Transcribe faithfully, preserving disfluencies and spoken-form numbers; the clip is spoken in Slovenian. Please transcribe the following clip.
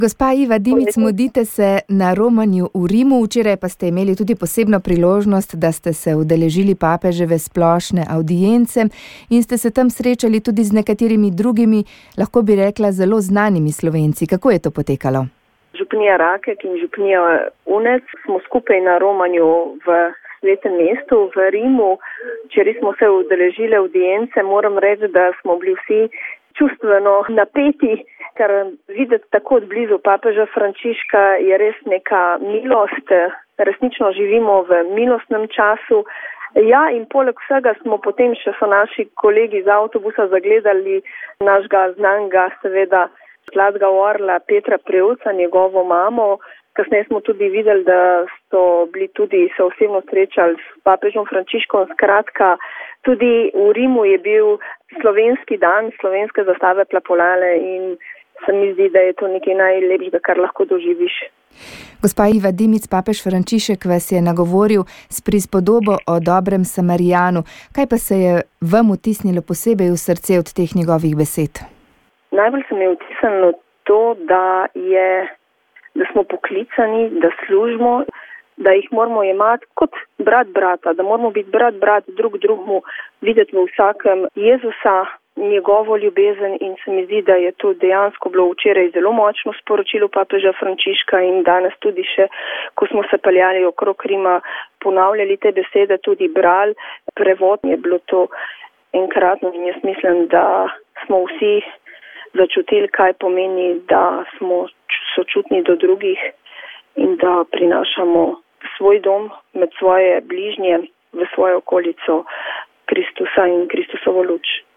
Gospa Iva Dimic, mudite se na romanju v Rimu, včeraj pa ste imeli tudi posebno priložnost, da ste se udeležili papeževe splošne avdience in ste se tam srečali tudi z nekaterimi drugimi, lahko bi rekla, zelo znanimi Slovenci. Kako je to potekalo? Župnija Rakek in župnija Unec smo skupaj na romanju v Svetem mestu v Rimu. Včeraj smo se udeležili avdience, moram reči, da smo bili vsi čustveno napeti, ker videti tako od blizu papeža Frančiška je res neka milost, resnično živimo v milostnem času. Ja, in poleg vsega smo potem še so naši kolegi iz avtobusa zagledali našega znanega, seveda, zlatega orla Petra Prevca, njegovo mamo. Kasneje smo tudi videli, da so bili tudi se osebno srečali s papežom Frančiškom. Skratka, tudi v Rimu je bil slovenski dan, slovenske zastave plapolale in se mi zdi, da je to nekaj najlepšega, kar lahko doživiš. Gospa Iva Dimic, papež Frančišek vas je nagovoril s prispodobo o dobrem Samarijanu. Kaj pa se je vam vtisnilo posebej v srce od teh njegovih besed? Najbolj se mi je vtisnilo to, da, je, da smo poklicani, da služimo, da jih moramo jemati kot brat brata, da moramo biti brat brat drug drugmu, videti v vsakem Jezusa, njegovo ljubezen in se mi zdi, da je to dejansko bilo včeraj zelo močno sporočilo papeža Frančiška in danes tudi še, ko smo se peljali okrog Rima, ponavljali te besede, tudi brali, prevod je bilo to enkratno in jaz mislim, da smo vsi začutili, kaj pomeni, da smo sočutni do drugih in da prinašamo svoj dom med svoje bližnje, v svojo okolico Kristusa in Kristusovo luč.